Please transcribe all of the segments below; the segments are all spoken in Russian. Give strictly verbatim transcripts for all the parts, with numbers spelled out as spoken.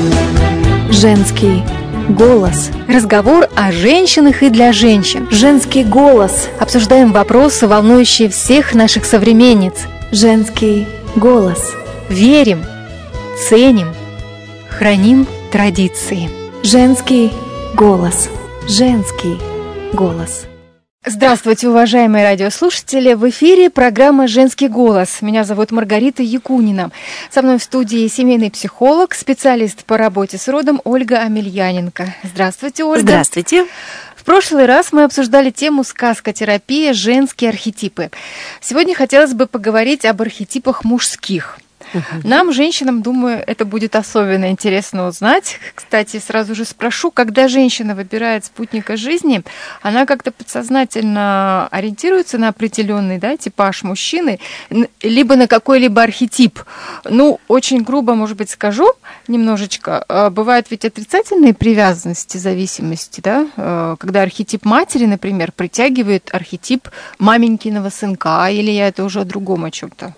Женский голос. Разговор о женщинах и для женщин. Женский голос. Обсуждаем вопросы, волнующие всех наших современниц. Женский голос. Верим, ценим, храним традиции. Женский голос. Женский голос. Здравствуйте, уважаемые радиослушатели! В эфире программа «Женский голос». Меня зовут Маргарита Якунина. Со мной в студии семейный психолог, специалист по работе с родом Ольга Амельяненко. Здравствуйте, Ольга. Здравствуйте. В прошлый раз мы обсуждали тему сказкотерапия, женские архетипы. Сегодня хотелось бы поговорить об архетипах мужских. Нам, женщинам, думаю, это будет особенно интересно узнать. Кстати, сразу же спрошу, когда женщина выбирает спутника жизни, она как-то подсознательно ориентируется на определенный, да, типаж мужчины, либо на какой-либо архетип. Ну, очень грубо, может быть, скажу немножечко. Бывают ведь отрицательные привязанности, зависимости, да, когда архетип матери, например, притягивает архетип маменькиного сынка, или я это уже о другом о чем-то.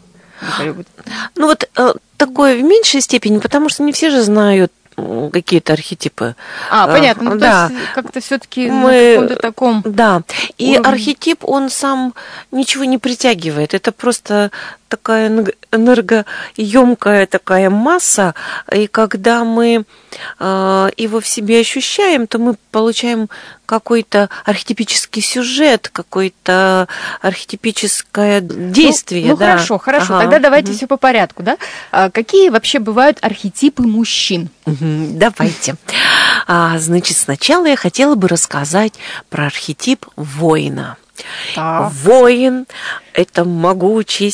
Ну вот э, такое в меньшей степени, потому что не все же знают какие-то архетипы. А, понятно. Ну, да. То есть как-то все-таки Мы... на каком-то таком Да. И уровне. архетип, он сам ничего не притягивает. Это просто такая энергоемкая такая масса, и когда мы э, его в себе ощущаем, то мы получаем какой-то архетипический сюжет, какое-то архетипическое действие. Ну, ну да. хорошо, хорошо. Ага. Тогда давайте угу. все по порядку, да? А какие вообще бывают архетипы мужчин? Угу. Давайте. А, значит, сначала я хотела бы рассказать про архетип воина. Так. Воин – это могучий,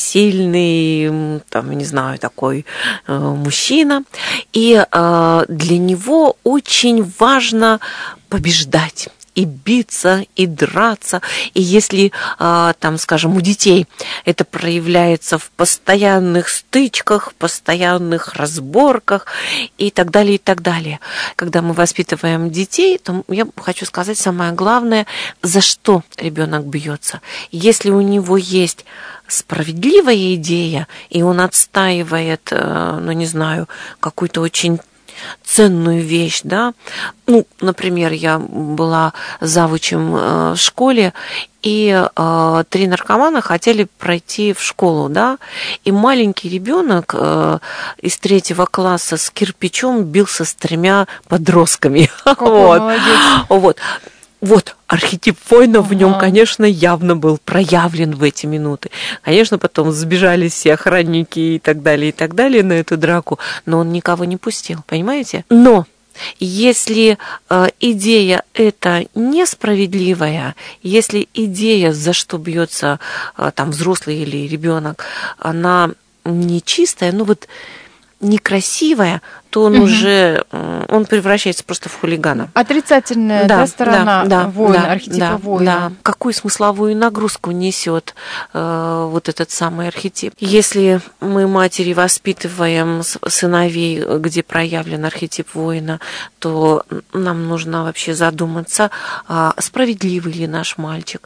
сильный, там, не знаю, такой э, мужчина. И э, для него очень важно побеждать. И биться, и драться. И если, там, скажем, у детей это проявляется в постоянных стычках, в постоянных разборках и так далее, и так далее. Когда мы воспитываем детей, то я хочу сказать самое главное, за что ребенок бьется. Если у него есть справедливая идея, и он отстаивает, ну, не знаю, какую-то очень ценную вещь, да. Ну, например, я была завучем в школе, и э, три наркомана хотели пройти в школу, да, и маленький ребенок э, из третьего класса с кирпичом бился с тремя подростками. Какой молодец. Вот. Вот, архетип воина в нем, конечно, явно был проявлен в эти минуты. Конечно, потом сбежали все охранники и так далее, и так далее на эту драку, но он никого не пустил, понимаете? Но если э, идея эта несправедливая, если идея, за что бьется э, там взрослый или ребенок, она нечистая, ну вот некрасивая, то он угу. уже он превращается просто в хулигана. Отрицательная да, да, сторона да, воина, да, архетипа да, воина. Да. Какую смысловую нагрузку несет э, вот этот самый архетип? Если мы матери воспитываем сыновей, где проявлен архетип воина, то нам нужно вообще задуматься, а справедливый ли наш мальчик,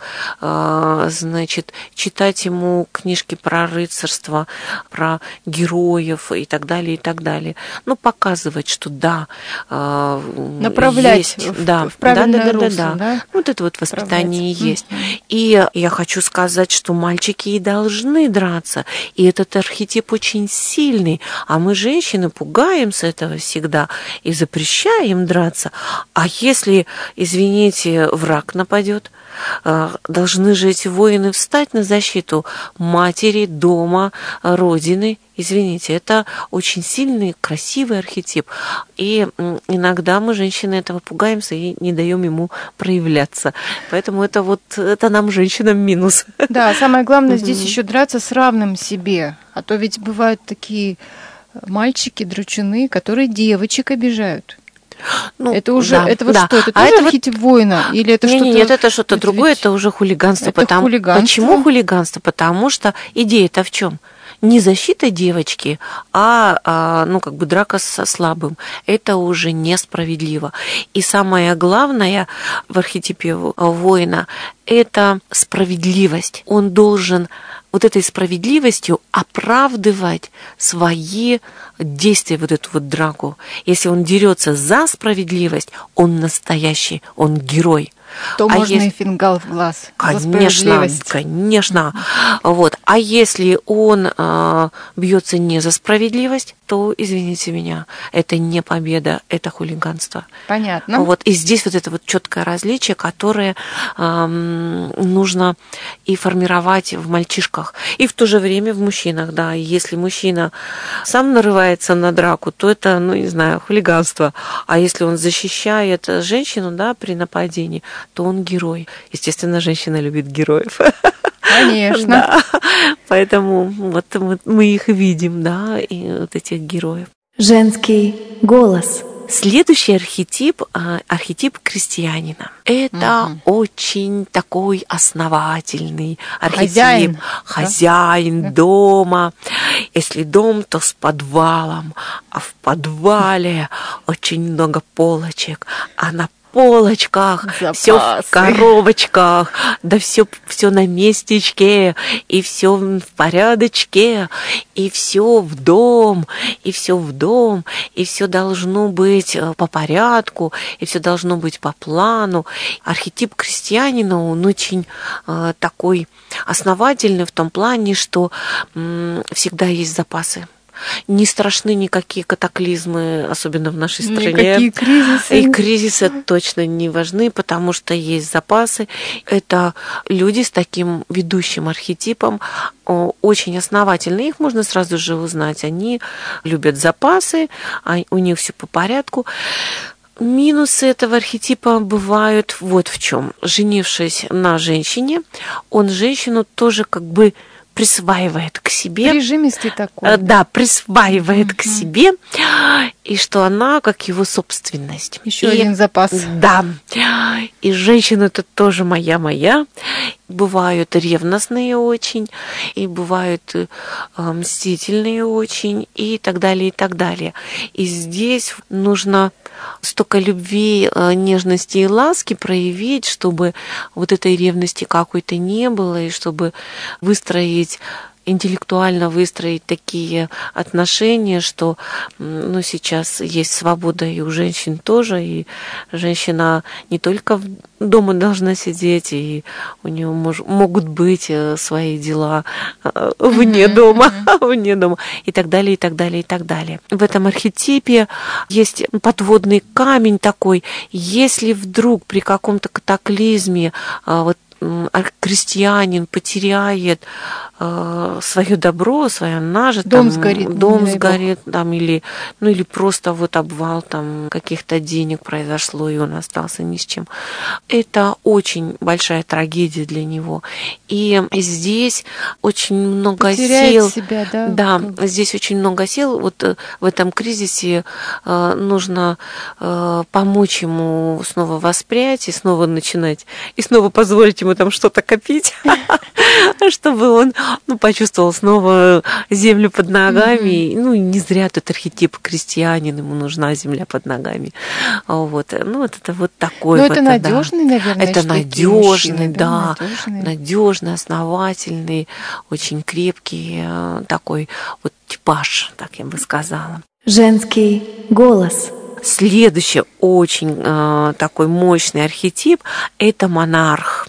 а, значит, читать ему книжки про рыцарство, про героев и так далее, и так далее. Ну, показывать, что да, направлять есть, в, да, в правильное да, да, русло, да, да. да? Вот это вот воспитание Направлять. есть. Mm-hmm. И я хочу сказать, что мальчики и должны драться, и этот архетип очень сильный, а мы, женщины, пугаемся этого всегда и запрещаем драться. А если, извините, враг нападет, должны же эти воины встать на защиту матери, дома, родины. Извините, это очень сильный, красивый архетип. И иногда мы, женщины, этого пугаемся и не даем ему проявляться. Поэтому это вот это нам, женщинам, минус. Да, самое главное здесь еще драться с равным себе. А то ведь бывают такие мальчики, драчуны, которые девочек обижают. Ну, это уже, да, это вот да. что, это тоже а архетип вот... воина? Или это нет, что-то... Нет, это что-то это другое, ведь... это уже хулиганство. Это потому... хулиганство. Почему хулиганство? Потому что идея-то в чем? Не защита девочки, а, а ну, как бы драка со слабым. Это уже несправедливо. И самое главное в архетипе воина – это справедливость. Он должен вот этой справедливостью оправдывать свои действия, вот эту вот драку. Если он дерется за справедливость, он настоящий, он герой. То а можно если... и фингал в глаз. Конечно, конечно. Вот. А если он э, бьется не за справедливость, то, извините меня, это не победа, это хулиганство. Понятно. Вот. И здесь вот это вот четкое различие, которое э, нужно и формировать в мальчишках, и в то же время в мужчинах, да. Если мужчина сам нарывается на драку, то это, ну, не знаю, хулиганство. А если он защищает женщину, да, при нападении, то он герой. Естественно, женщина любит героев. Конечно. Да. Поэтому вот мы, мы их видим, да, и вот этих героев. Женский голос. Следующий архетип – архетип крестьянина. Это угу. очень такой основательный архетип. Хозяин, Хозяин да? дома. Если дом, то с подвалом. А в подвале очень много полочек. А на полочках, все в коробочках, да все, все на местечке, и все в порядочке, и все в дом, и все в дом, и все должно быть по порядку, и все должно быть по плану. Архетип крестьянина, он очень э, такой основательный в том плане, что э, всегда есть запасы. Не страшны никакие катаклизмы, особенно в нашей стране. Никакие кризисы. И кризисы точно не важны, потому что есть запасы. Это люди с таким ведущим архетипом, очень основательные. Их можно сразу же узнать. Они любят запасы, у них все по порядку. Минусы этого архетипа бывают вот в чем. Женившись на женщине, он женщину тоже как бы присваивает к себе. Прижимистый такой. Да, присваивает mm-hmm. к себе, и что она как его собственность. Еще и, один запас. Да. И женщина это тоже моя-моя. Бывают ревностные очень, и бывают э, мстительные очень, и так далее, и так далее. И здесь нужно столько любви, нежности и ласки проявить, чтобы вот этой ревности какой-то не было, и чтобы выстроить интеллектуально выстроить такие отношения, что ну, сейчас есть свобода и у женщин тоже, и женщина не только дома должна сидеть, и у нее мож, могут быть свои дела вне mm-hmm. дома, вне дома, и так далее, и так далее, и так далее. В этом архетипе есть подводный камень такой, если вдруг при каком-то катаклизме вот крестьянин потеряет э, свое добро, свое нажитое, дом сгорит, дом сгорит, там, или, ну, или просто вот обвал там каких-то денег произошло, и он остался ни с чем. Это очень большая трагедия для него. И здесь очень много потеряет сил. себя, да? Да, здесь очень много сил. Вот в этом кризисе э, нужно э, помочь ему снова воспрять и снова начинать, и снова позволить ему там что-то копить, чтобы он ну, почувствовал снова землю под ногами. Mm-hmm. Ну, не зря тут архетип крестьянин, ему нужна земля под ногами. Вот. Ну, вот это вот такой. Но вот, это надежный, да. наверное, это надежный, да, да надежный. надежный, основательный, очень крепкий такой вот типаж, так я бы сказала. Женский голос. Следующий очень э, такой мощный архетип – это монарх.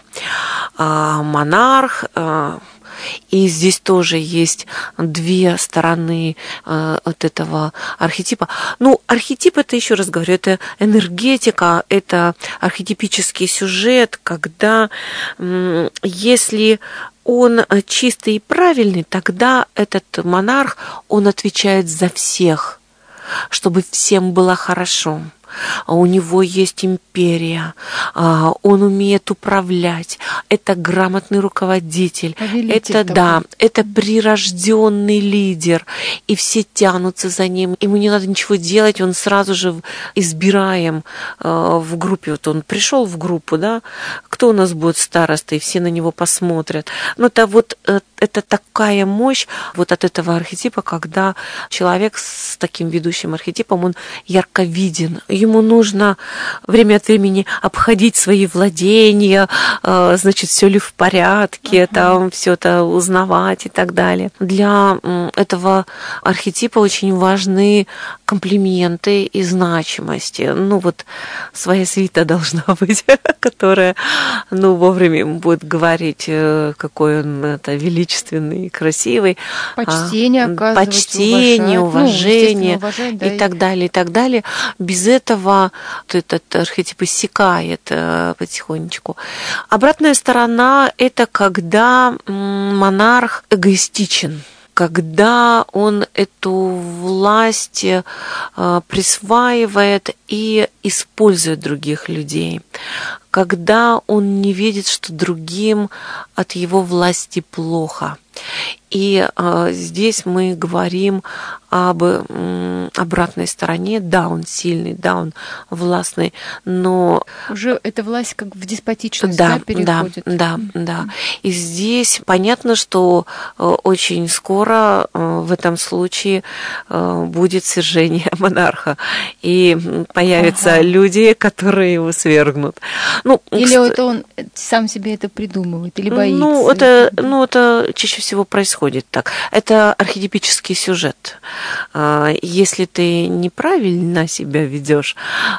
Э, монарх, э, и здесь тоже есть две стороны э, от этого архетипа. Ну, архетип – это, еще раз говорю, это энергетика, это архетипический сюжет, когда э, если он чистый и правильный, тогда этот монарх, он отвечает за всех, чтобы всем было хорошо. У него есть империя, он умеет управлять, это грамотный руководитель, повелитель это такой. Да, это прирожденный лидер, и все тянутся за ним, ему не надо ничего делать, он сразу же избираем в группе, вот он пришел в группу, да, кто у нас будет старостой, все на него посмотрят. Ну, это вот это такая мощь вот от этого архетипа, когда человек с таким ведущим архетипом, он ярко виден, ему нужно время от времени обходить свои владения, значит, все ли в порядке, uh-huh. там все это узнавать и так далее. Для этого архетипа очень важны комплименты и значимости. Ну вот своя свита должна быть, которая, ну, вовремя будет говорить, какой он это величественный, красивый. Почтение оказывать, почтение, уважать, уважение, ну, уважать, да, и так далее, и так далее. Без этого этот архетип иссякает потихонечку. Обратная сторона – это когда монарх эгоистичен, когда он эту власть присваивает и использует других людей, когда он не видит, что другим от его власти плохо. И э, здесь мы говорим об м, обратной стороне. Да, он сильный, да, он властный, но... Уже эта власть как в деспотичность, да, да, переходит. Да, да, да. И здесь понятно, что э, очень скоро э, в этом случае э, будет свержение монарха. И появятся ага. люди, которые его свергнут. Ну, или кстати, это он сам себе это придумывает, или боится? Ну, это, ну, это чаще всего происходит так. Это архетипический сюжет. Если ты неправильно себя ведешь,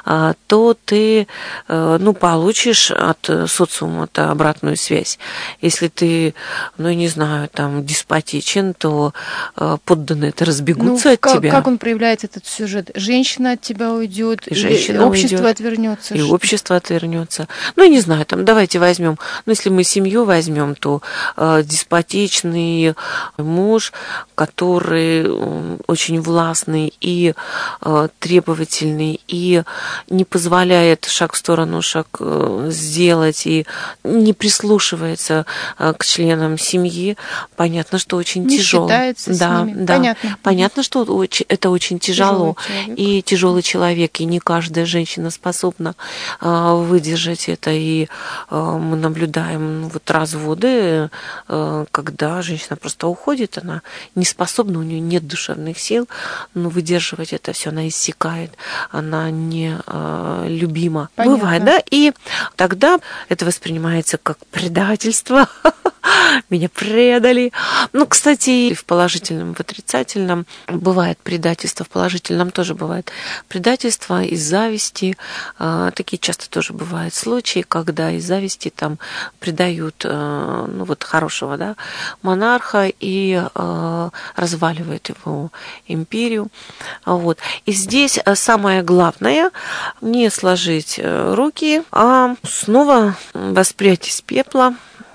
то ты, ну, получишь от социума обратную связь. Если ты, ну, не знаю, там, деспотичен, то подданные это разбегутся ну, от как, тебя. Как он проявляет этот сюжет? Женщина от тебя уйдет, и женщина общество уйдет, отвернется. И что? общество отвернется. Ну, не знаю, там, давайте возьмем, ну, если мы семью возьмем, то э, деспотичный муж, который э, очень властный и э, требовательный, и не позволяет шаг в сторону, шаг э, сделать, и не прислушивается э, к членам семьи, понятно, что очень не тяжело. считается с да, ними. Да. Понятно. Понятно, что очень, это очень тяжело. Тяжелый и тяжелый человек, и не каждая женщина способна э, выдержать это. И э, мы наблюдаем ну, вот разводы, э, когда женщина просто уходит, она не способна, у нее нет душевных сил, но выдерживать это все, она иссякает, она не э, любима. Понятно. Бывает, да? И тогда это воспринимается как предательство. Меня предали. Ну, кстати, и в положительном, в отрицательном бывает предательство, в положительном тоже бывает предательство из зависти. Такие часто тоже бывают случаи, когда из зависти там предают, ну, вот хорошего, да, монарха и разваливают его империю. Вот. И здесь самое главное не сложить руки, а снова воспрять из пепла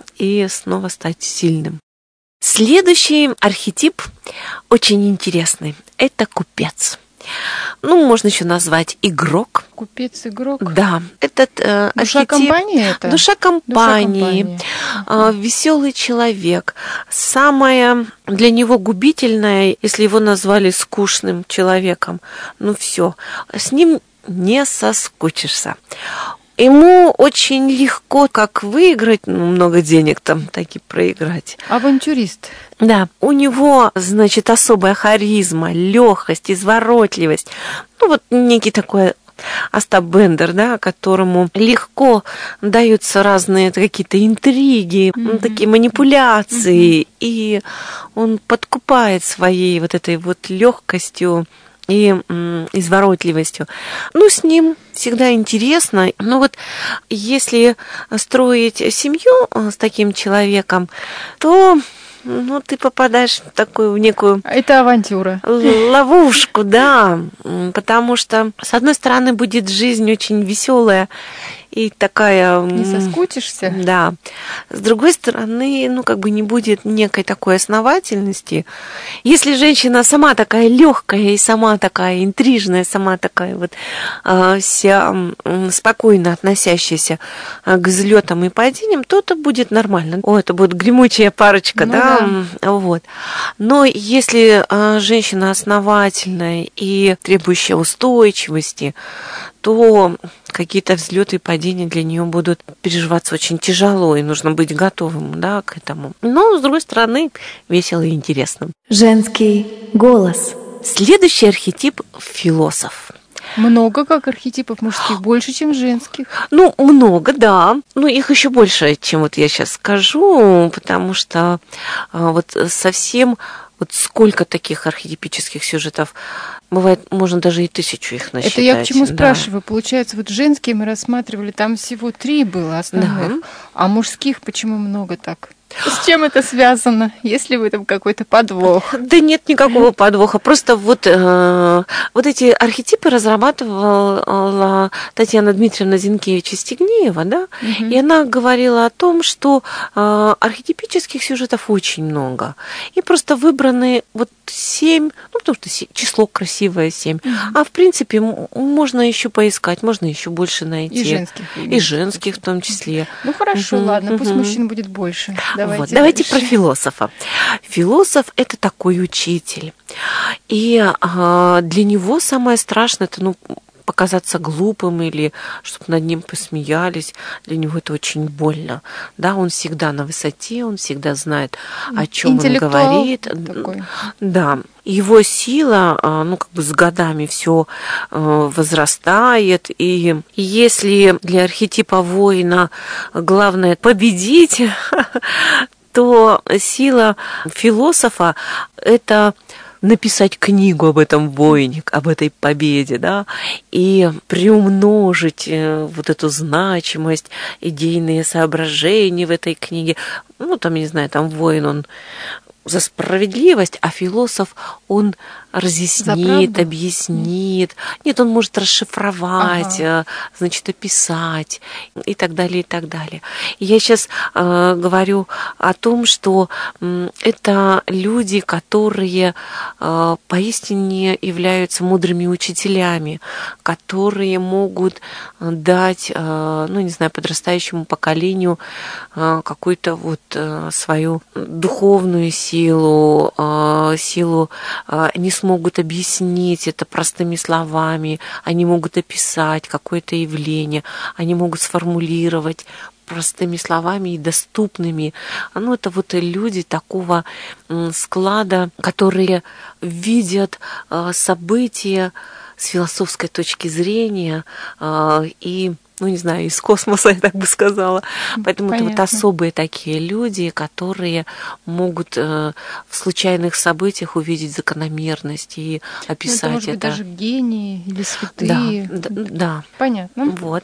и снова стать сильным. Следующий архетип очень интересный. Это купец. Ну, можно еще назвать игрок. Купец-игрок. Да, этот э, душа архетип. Компании это? Душа компании. Душа компании. Э, веселый человек. Самое для него губительное, если его назвали скучным человеком, ну все, с ним не соскучишься. Ему очень легко как выиграть, ну, много денег там, так и проиграть. Авантюрист. Да, у него, значит, особая харизма, легкость, изворотливость. Ну, вот некий такой Остап Бендер, да, которому легко даются разные какие-то интриги, mm-hmm. такие манипуляции, mm-hmm. и он подкупает своей вот этой вот легкостью и м, изворотливостью. Ну, с ним всегда интересно. Но вот если строить семью с таким человеком, то ну, ты попадаешь в такую в некую... Это авантюра. Ловушку, да. Потому что, с одной стороны, будет жизнь очень веселая и такая... Не соскучишься? Да. С другой стороны, ну, как бы не будет некой такой основательности. Если женщина сама такая легкая и сама такая интрижная, сама такая вот э, вся э, спокойно относящаяся э, к взлетам и падениям, то это будет нормально. О, это будет гремучая парочка, ну, да? да? Вот. Но если э, женщина основательная и требующая устойчивости, то какие-то взлеты и падения для нее будут переживаться очень тяжело, и нужно быть готовым, да, к этому. Но, с другой стороны, весело и интересно. Женский голос. Следующий архетип – философ. Много как архетипов мужских, больше, чем женских. Ну, много, да. Ну, их еще больше, чем вот я сейчас скажу, потому что а, вот совсем вот сколько таких архетипических сюжетов. Бывает, можно даже и тысячу их насчитать. Это я к чему да. спрашиваю. Получается, вот женские мы рассматривали, там всего три было основных. Да. А мужских почему много так? С чем это связано? Есть ли в этом какой-то подвох? Да нет никакого подвоха. Просто вот, э, вот эти архетипы разрабатывала Татьяна Дмитриевна Зинкевич-Стегнеева, да, Угу. и она говорила о том, что э, архетипических сюжетов очень много. И просто выбраны вот семь, ну, потому что число красивое семь. Угу. А в принципе можно еще поискать, можно еще больше найти. И женских. И женских в том числе. Ну хорошо, угу, ладно, угу. пусть мужчин будет больше. Давайте, вот, давайте дальше. про философа. Философ – это такой учитель. И а, для него самое страшное – это, ну, показаться глупым или чтобы над ним посмеялись. Для него это очень больно. Да, он всегда на высоте, он всегда знает, о чем он говорит. Такой. Да. Его сила, ну, как бы с годами все возрастает. И если для архетипа воина главное победить, то сила философа – это написать книгу об этом воине, об этой победе, да, и приумножить вот эту значимость, идейные соображения в этой книге. Ну, там, я не знаю, там воин, он за справедливость, а философ, он разъяснит, объяснит. Нет, он может расшифровать, ага. значит, описать и так далее, и так далее. И я сейчас э, говорю о том, что э, это люди, которые э, поистине являются мудрыми учителями, которые могут дать, э, ну, не знаю, подрастающему поколению э, какую-то вот э, свою духовную силу, э, силу э, не смогут объяснить это простыми словами, они могут описать какое-то явление, они могут сформулировать простыми словами и доступными. Ну, это вот люди такого склада, которые видят события с философской точки зрения и, ну, не знаю, из космоса, я так бы сказала. Поэтому Понятно. Это вот особые такие люди, которые могут э, в случайных событиях увидеть закономерность и описать ну, это. Может это. быть, даже гении или святые. Да, да, да. Понятно. Вот.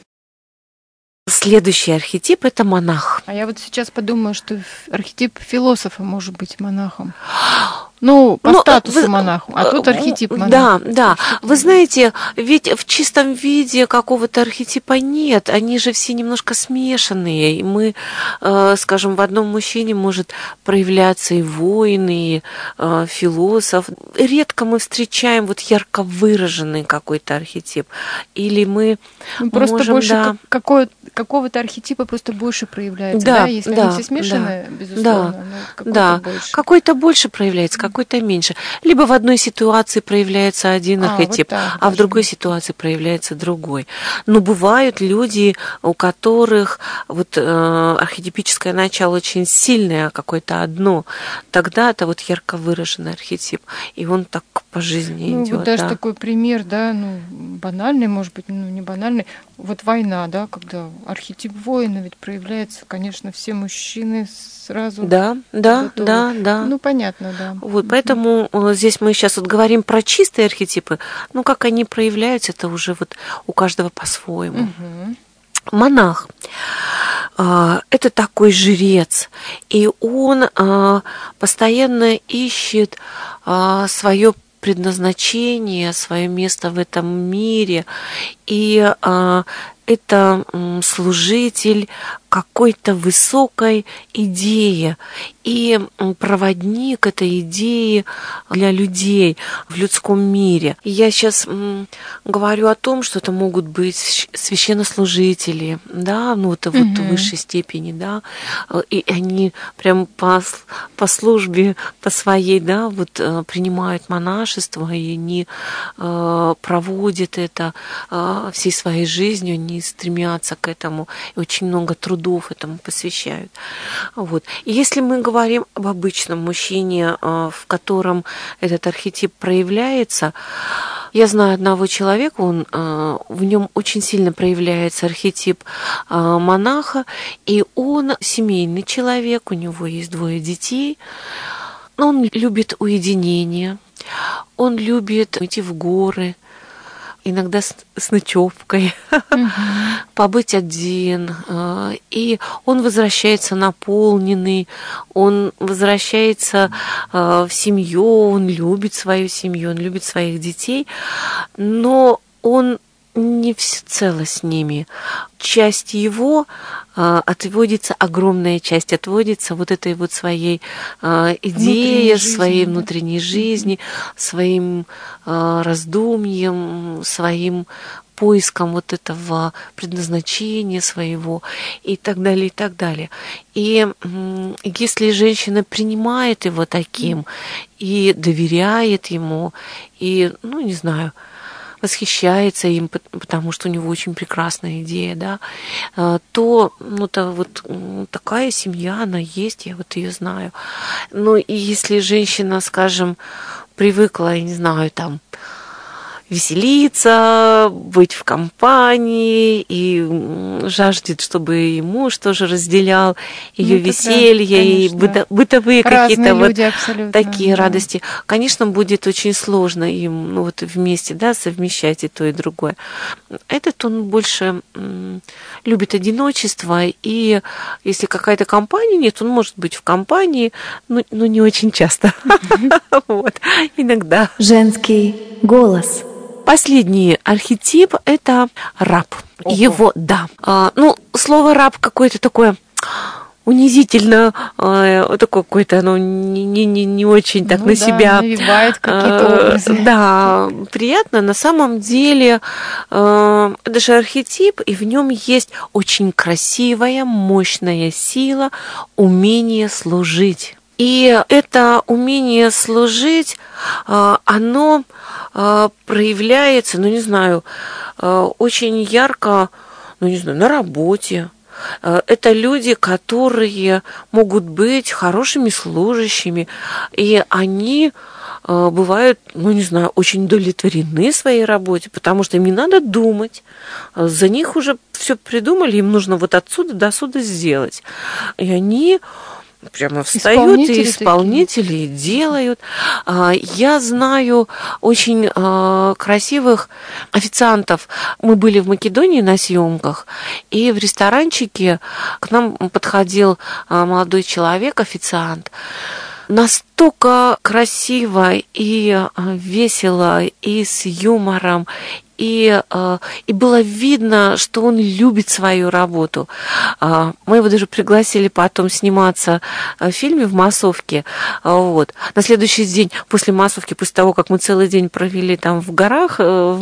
Следующий архетип – это монах. А я вот сейчас подумаю, что архетип философа может быть монахом. Ну, по ну, статусу вы, монаху, а тут архетип монаха. Да, да. Вы знаете, ведь в чистом виде какого-то архетипа нет. Они же все немножко смешанные. И мы, э, скажем, в одном мужчине может проявляться и воин, и э, философ. Редко мы встречаем вот ярко выраженный какой-то архетип. Или мы ну, просто можем, больше да, какой, какого-то архетипа просто больше проявляется, да? да Если да, они все смешаны, да, безусловно, да, но какой-то да. больше. Какой-то больше проявляется, какой-то меньше. Либо в одной ситуации проявляется один а, архетип, вот так, а в другой ситуации проявляется другой. Но бывают люди, у которых вот э, архетипическое начало очень сильное, какое-то одно. Тогда это вот ярко выраженный архетип, и он так по жизни ну, идет. Вот даже да. такой пример, да, ну банальный, может быть, ну не банальный. Вот война, да, когда архетип воина ведь проявляется, конечно, все мужчины сразу. Да, да, готовы. да, да. Ну понятно, да. Вот, поэтому здесь мы сейчас вот говорим про чистые архетипы, ну как они проявляются, это уже вот у каждого по-своему. Угу. Монах – это такой жрец, и он постоянно ищет свое предназначение, свое место в этом мире, и это служитель какой-то высокой идеи и проводник этой идеи для людей в людском мире. И я сейчас говорю о том, что это могут быть священнослужители, да, ну это вот угу. в высшей степени, да, и они прям по, по службе, по своей, да, вот принимают монашество, и они проводят это всей своей жизнью, они стремятся к этому, и очень много трудов этому посвящают. Вот. И если мы говорим об обычном мужчине, в котором этот архетип проявляется, Я знаю одного человека, он, в нем очень сильно проявляется архетип монаха, и он семейный человек, у него есть двое детей, он любит уединение, он любит идти в горы, иногда с, с ночевкой, mm-hmm. побыть один. И он возвращается наполненный, он возвращается в семью, он любит свою семью, он любит своих детей, но он не всецело с ними. Часть его э, отводится, огромная часть отводится вот этой вот своей э, идее, своей жизни, внутренней да? жизни, mm-hmm. своим э, раздумьем, своим поиском вот этого предназначения своего и так далее, и так далее. И э, если женщина принимает его таким mm-hmm. и доверяет ему, и, ну, не знаю, восхищается им, потому что у него очень прекрасная идея, да, то, ну, то вот такая семья, она есть, я вот ее знаю. Ну, и если женщина, скажем, привыкла, я не знаю, там, веселиться, быть в компании и жаждет, чтобы и муж тоже разделял ее ну, веселье и быто, бытовые какие-то вот такие да. радости. Конечно, будет очень сложно им ну, вот вместе да, совмещать и то, и другое. Этот он больше м, любит одиночество, и если какая-то компания нет, он может быть в компании, но, но не очень часто. Вот, иногда. Женский голос. Последний архетип – это раб. Ого. Его, да. А, ну, слово раб какое-то такое унизительно, а, такое какое-то, оно не, не, не очень так ну, на да, себя. Навевает какие-то образы. А, да, приятно. На самом деле, а, это же архетип, и в нем есть очень красивая, мощная сила, умение служить. И это умение служить, оно проявляется, ну, не знаю, очень ярко, ну, не знаю, на работе. Это люди, которые могут быть хорошими служащими, и они бывают, ну, не знаю, очень удовлетворены своей работе, потому что им не надо думать, за них уже все придумали, им нужно вот отсюда до сюда сделать. И они прямо встают исполнители и исполнители такие. Делают. Я знаю очень красивых официантов. Мы были в Македонии на съемках, и в ресторанчике к нам подходил молодой человек, официант. Настолько красиво и весело, и с юмором, И, и было видно, что он любит свою работу. Мы его даже пригласили потом сниматься в фильме в массовке. Вот. На следующий день после массовки, после того, как мы целый день провели там в горах,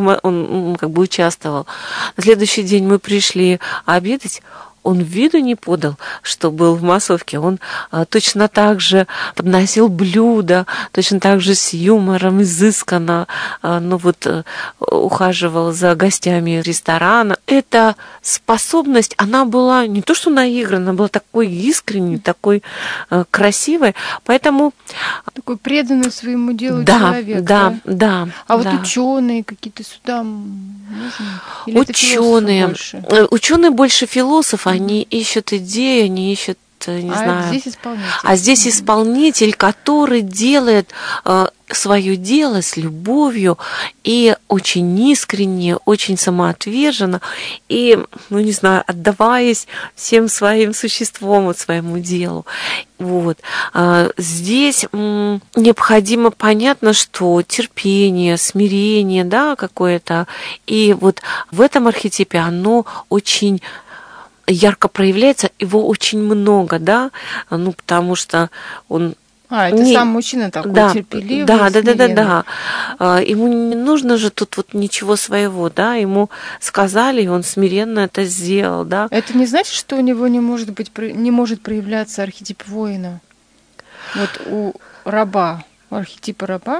он как бы участвовал. На следующий день мы пришли обедать. Он виду не подал, что был в массовке. Он а, точно так же подносил блюда, точно так же с юмором, изысканно, а, ну вот, а, ухаживал за гостями ресторана. Эта способность, она была не то что наигранна, она была такой искренней, такой а, красивой. Поэтому... Такой преданный своему делу да, человек. Да, да, да. А да. вот ученые какие-то сюда можно? Или ученые, больше? Ученые больше философы, они ищут идеи, они ищут, не а знаю. Здесь исполнитель. А здесь исполнитель, который делает э, свое дело с любовью и очень искренне, очень самоотверженно и, ну не знаю, отдаваясь всем своим существом, вот, своему делу. Вот. А здесь м, необходимо, понятно, что терпение, смирение, да, какое-то. И вот в этом архетипе оно очень ярко проявляется, его очень много, да, ну, потому что он... А, это не... сам мужчина такой да, терпеливый, да, да, да, да, да, да. Ему не нужно же тут вот ничего своего, да, ему сказали, и он смиренно это сделал, да. Это не значит, что у него не может быть, не может проявляться архетип воина? Вот у раба, у архетипа раба?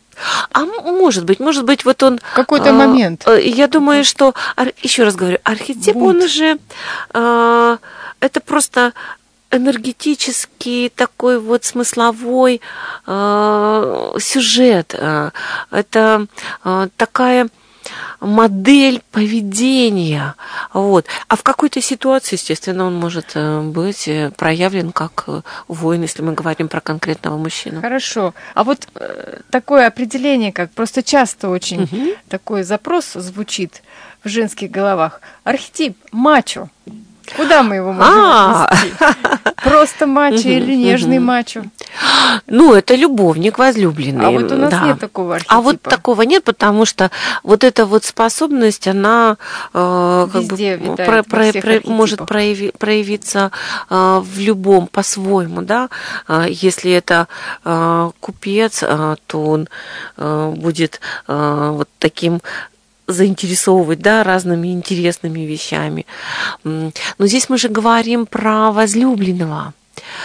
А может быть, может быть, вот он... Какой-то а, момент. Я думаю, что, еще раз говорю, архетип, Бунт. Он же, а, это просто энергетический такой вот смысловой э, сюжет. Это э, такая модель поведения. Вот. А в какой-то ситуации, естественно, он может быть проявлен как воин, если мы говорим про конкретного мужчину. Хорошо. А вот э, такое определение, как просто часто очень угу. такой запрос звучит в женских головах. Архетип мачо. Куда мы его можем А. отнести? Просто мачо или нежный мачо? Ну, это любовник возлюбленный. А вот у нас да. нет такого архетипа. А вот такого нет, потому что вот эта вот способность, она э, как Везде бы про, про, про, может прояви, проявиться э, в любом по-своему, да. Э, если это э, купец, э, то он э, будет э, вот таким заинтересовывать, да, разными интересными вещами. Но здесь мы же говорим про возлюбленного.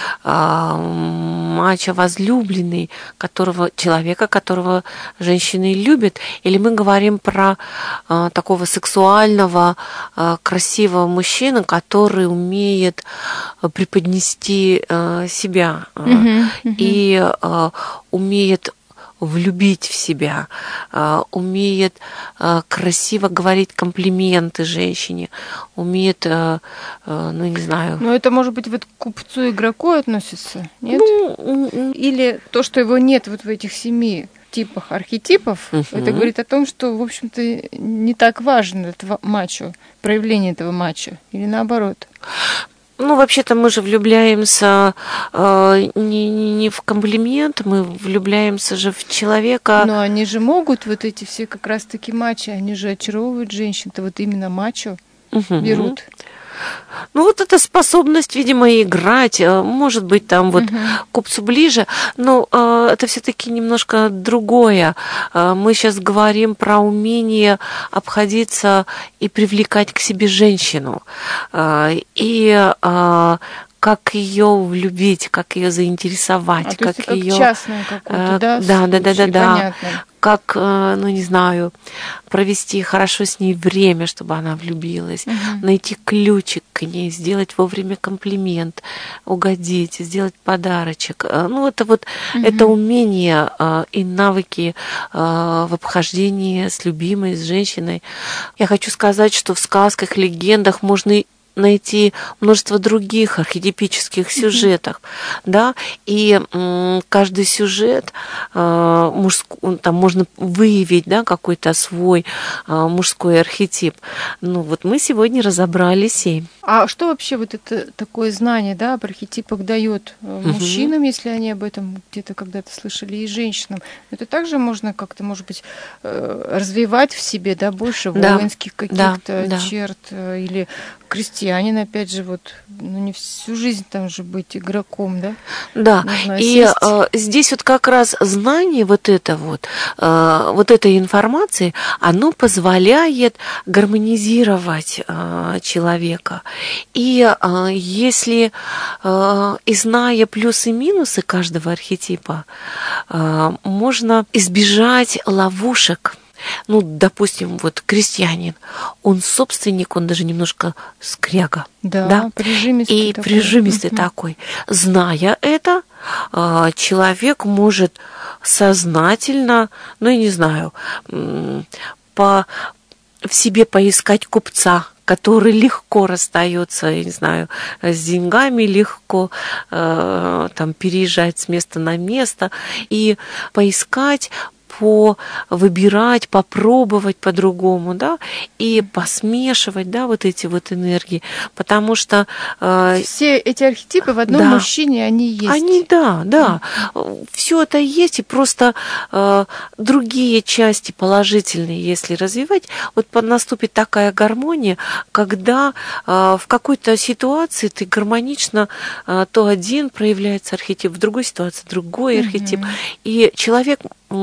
Мачо возлюбленный, которого, человека, которого женщины любят, или мы говорим про а, такого сексуального, а, красивого мужчину, который умеет преподнести а, себя а, uh-huh, uh-huh. и а, умеет влюбить в себя, умеет красиво говорить комплименты женщине, умеет, ну, не знаю... Но это, может быть, вот к купцу-игроку относится, нет? Ну, или то, что его нет вот в этих семи типах архетипов, uh-huh. это говорит о том, что, в общем-то, не так важно этого мачо, проявление этого мачо, или наоборот? Ну, вообще-то мы же влюбляемся э, не, не в комплимент, мы влюбляемся же в человека. Но они же могут, вот эти все как раз-таки мачо, они же очаровывают женщин-то, вот именно мачо угу. берут. Ну, вот эта способность, видимо, играть, может быть, там вот uh-huh. купцу ближе, но э, это все-таки немножко другое. Э, мы сейчас говорим про умение обходиться и привлекать к себе женщину. Э, и э, как ее влюбить, как ее заинтересовать, а, как ее... Как частную какую-то, да? Да, да, да, да, да. Понятно. Как, ну, не знаю, провести хорошо с ней время, чтобы она влюбилась, uh-huh. найти ключик к ней, сделать вовремя комплимент, угодить, сделать подарочек. Ну, это вот uh-huh. это умение и навыки в обхождении с любимой, с женщиной. Я хочу сказать, что в сказках, легендах можно найти множество других архетипических сюжетов, mm-hmm. да, и м, каждый сюжет э, мужск... там можно выявить, да, какой-то свой э, мужской архетип. Ну вот мы сегодня разобрали семь. А что вообще вот это такое знание, да, об архетипах дает мужчинам, mm-hmm. если они об этом где-то когда-то слышали, и женщинам? Это также можно как-то, может быть, развивать в себе, да, больше да. воинских каких-то да, черт да. или крестьянин, опять же, вот, ну, не всю жизнь там же быть игроком, да? Да, и э, здесь вот как раз знание вот это вот, э, вот этой информации, оно позволяет гармонизировать э, человека. И э, если, э, и зная плюсы и минусы каждого архетипа, э, можно избежать ловушек. Ну, допустим, вот крестьянин, он собственник, он даже немножко скряга. Да, да? прижимистый И такой. прижимистый uh-huh. такой. Зная это, человек может сознательно, ну, я не знаю, по, в себе поискать купца, который легко расстается, я не знаю, с деньгами, легко э, там переезжать с места на место, и поискать, по выбирать, попробовать по-другому, да, и посмешивать, да, вот эти вот энергии, потому что э, все эти архетипы в одном да, мужчине, они есть. Они, да, да, mm. все это есть, и просто э, другие части положительные, если развивать, вот наступит такая гармония, когда э, в какой-то ситуации ты гармонично, э, то один проявляется архетип, в другой ситуации другой mm-hmm. архетип, и человек будет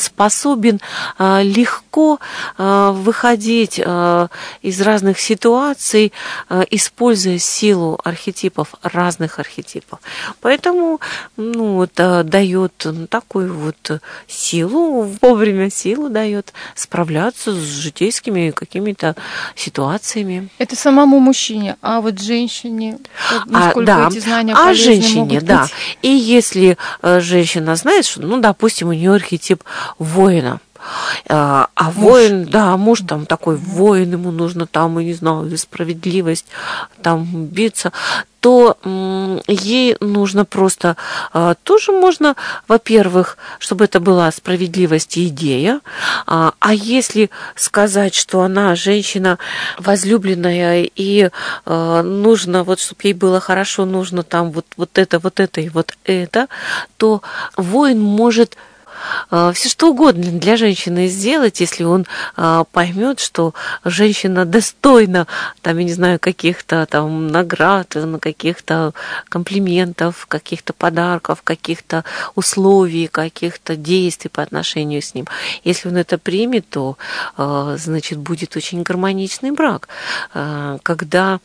способен легко выходить из разных ситуаций, используя силу архетипов, разных архетипов. Поэтому ну, это дает такую вот силу, вовремя силу дает справляться с житейскими какими-то ситуациями. Это самому мужчине, а вот женщине, насколько а, да. эти знания а полезны женщине, могут быть? Да. И если женщина знает, что, ну, допустим, у нее архетип воина, а муж. воин, да, муж там такой воин, ему нужно там, я не знаю, за справедливость, там биться, то ей нужно просто, тоже можно, во-первых, чтобы это была справедливость и идея, а если сказать, что она женщина возлюбленная и нужно, вот, чтобы ей было хорошо, нужно там вот, вот это, вот это и вот это, то воин может все что угодно для женщины сделать, если он поймет, что женщина достойна, там, я не знаю, каких-то там наград, каких-то комплиментов, каких-то подарков, каких-то условий, каких-то действий по отношению с ним. Если он это примет, то, значит, будет очень гармоничный брак, когда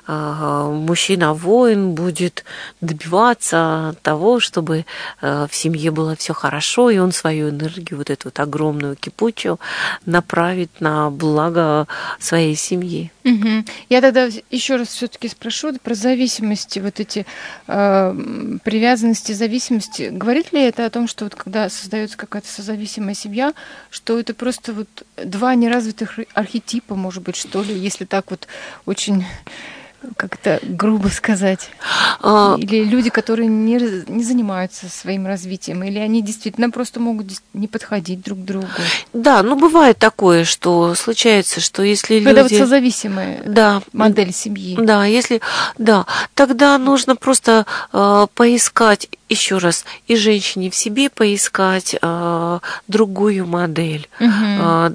мужчина-воин будет добиваться того, чтобы в семье было все хорошо, и он свою энергию, вот эту вот огромную кипучую, направит на благо своей семьи. Угу. Я тогда еще раз все-таки спрошу про зависимости, вот эти э, привязанности, зависимости. Говорит ли это о том, что вот когда создается какая-то созависимая семья, что это просто вот два неразвитых архетипа, может быть, что ли, если так вот очень как-то грубо сказать? Или люди, которые не, не занимаются своим развитием, или они действительно просто могут не подходить друг к другу? Да, ну бывает такое, что случается, что если Когда люди... вот созависимая да, модель семьи. Да, если... Да, тогда нужно просто э, поискать, еще раз, и женщине в себе поискать э, другую модель. Угу. Э,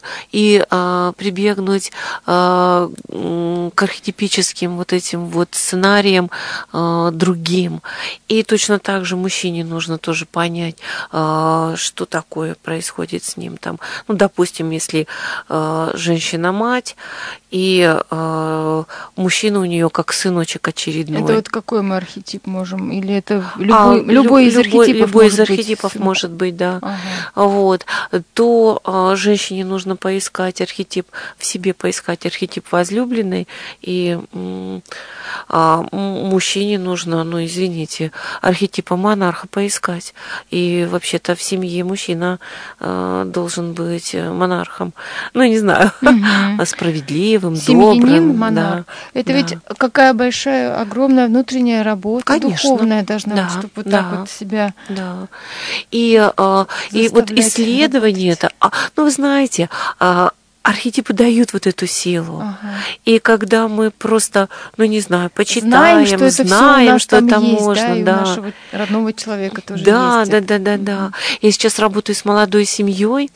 и э, прибегнуть э, к архетипическим вот этим вот сценариям э, другим. И точно так же мужчине нужно тоже понять, э, что такое происходит с ним там. Ну, допустим, если э, женщина-мать, и э, мужчина у нее как сыночек очередной. Это вот какой мы архетип можем? Или это любой, а, любой из любой, архетипов любой может из архетипов быть? может быть, да. Ага. Вот. То э, женщине нужно поискать архетип, в себе поискать архетип возлюбленной, и э, э, мужчине нужно, ну, извините, архетипа монарха поискать. И вообще-то в семье мужчина э, должен быть монархом. Ну, не знаю, угу. справедливым, семьянин, добрым, монарх. Да, это да. ведь какая большая, огромная внутренняя работа, конечно, духовная должна да, быть, чтобы вот да, так вот себя да. И, и вот исследование это, ну, вы знаете, архетипы дают вот эту силу. Ага. И когда мы просто, ну, не знаю, почитаем, знаем, что это, знаем, что это есть, можно, да, и да. у нашего родного человека тоже да, есть. Да, да, да, да, да. Я сейчас работаю с молодой семьей,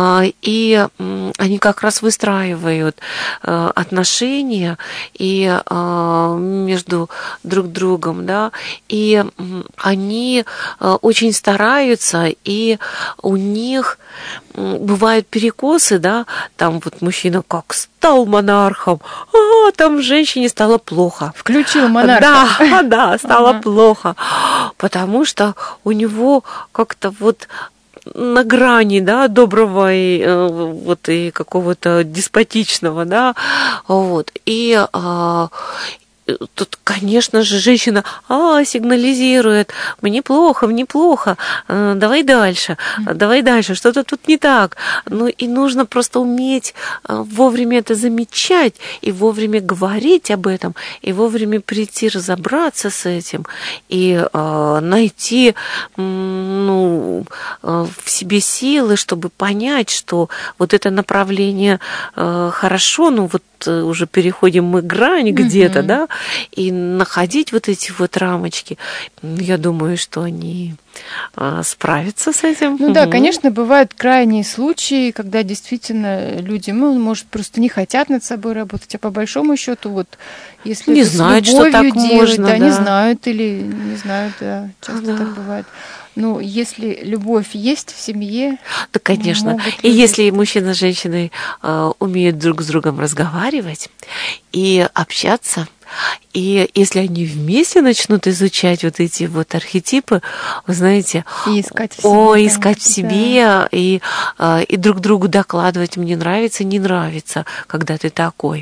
и они как раз выстраивают отношения и между друг другом, да, и они очень стараются, и у них бывают перекосы, да, там вот мужчина как стал монархом, а там женщине стало плохо. Включил монарха. Да, да, стало ага. плохо, потому что у него как-то вот на грани, да, доброго и вот и какого-то деспотичного, да, вот, и тут, конечно же, женщина а, сигнализирует, мне плохо, мне плохо, давай дальше, давай дальше, что-то тут не так. Ну и нужно просто уметь вовремя это замечать и вовремя говорить об этом, и вовремя прийти разобраться с этим, и э, найти ну, в себе силы, чтобы понять, что вот это направление э, хорошо, ну вот уже переходим мы грань где-то, mm-hmm. да, и находить вот эти вот рамочки, я думаю, что они справиться с этим. Ну да, конечно, бывают крайние случаи, когда действительно люди, ну, может, просто не хотят над собой работать, а по большому счету, вот, если не это знают, с любовью что так делать, можно, да, да, не знают или не знают, да, часто да. так бывает. Ну, если любовь есть в семье, да, конечно. могут И люди... если мужчина с женщиной э, умеют друг с другом разговаривать и общаться, и если они вместе начнут изучать вот эти вот архетипы, вы знаете, и искать в себе, о, там, искать в себе, да. и, и друг другу докладывать, мне нравится, не нравится, когда ты такой.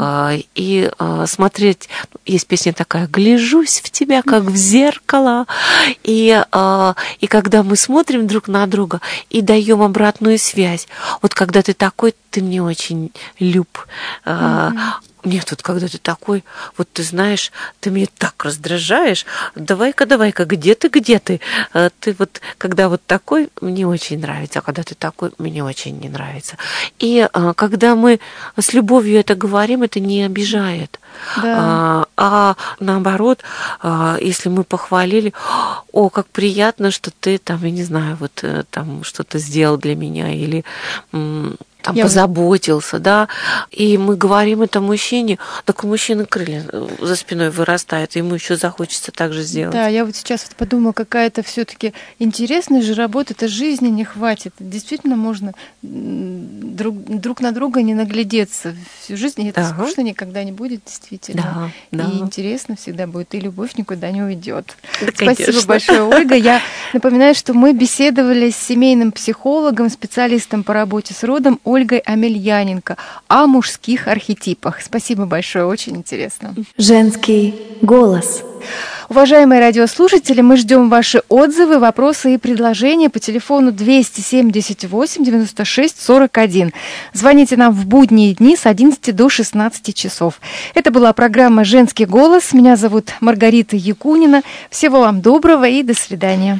И смотреть, есть песня такая, «Гляжусь в тебя, как в зеркало», и, и когда мы смотрим друг на друга и даем обратную связь, вот когда ты такой, ты мне очень люб. Mm-hmm. Нет, вот когда ты такой, вот ты знаешь, ты меня так раздражаешь, давай-ка, давай-ка, где ты, где ты? Ты вот, когда вот такой, мне очень нравится, а когда ты такой, мне очень не нравится. И когда мы с любовью это говорим, это не обижает. Да. А, а наоборот, если мы похвалили, о, как приятно, что ты там, я не знаю, вот там что-то сделал для меня, или... там я позаботился, да, и мы говорим это мужчине, так у мужчины крылья за спиной вырастают, и ему еще захочется так же сделать. Да, я вот сейчас вот подумала, какая-то все-таки интересная же работа, это жизни не хватит. Действительно можно друг, друг на друга не наглядеться всю жизнь, и это да. скучно никогда не будет, действительно. Да, да. И интересно всегда будет, и любовь никуда не уйдет. Да, спасибо конечно. Большое, Ольга. Я напоминаю, что мы беседовали с семейным психологом, специалистом по работе с родом Ольгой Амельяненко о мужских архетипах. Спасибо большое, очень интересно. Женский голос. Уважаемые радиослушатели, мы ждем ваши отзывы, вопросы и предложения по телефону двести семьдесят восемь девяносто шесть сорок один. Звоните нам в будние дни с одиннадцати до шестнадцати часов. Это была программа «Женский голос». Меня зовут Маргарита Якунина. Всего вам доброго и до свидания.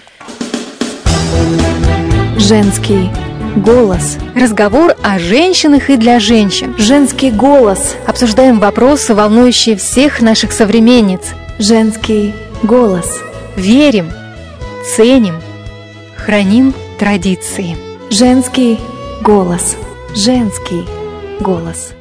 Женский голос. Разговор о женщинах и для женщин. Женский голос. Обсуждаем вопросы, волнующие всех наших современниц. Женский голос. Верим, ценим, храним традиции. Женский голос. Женский голос.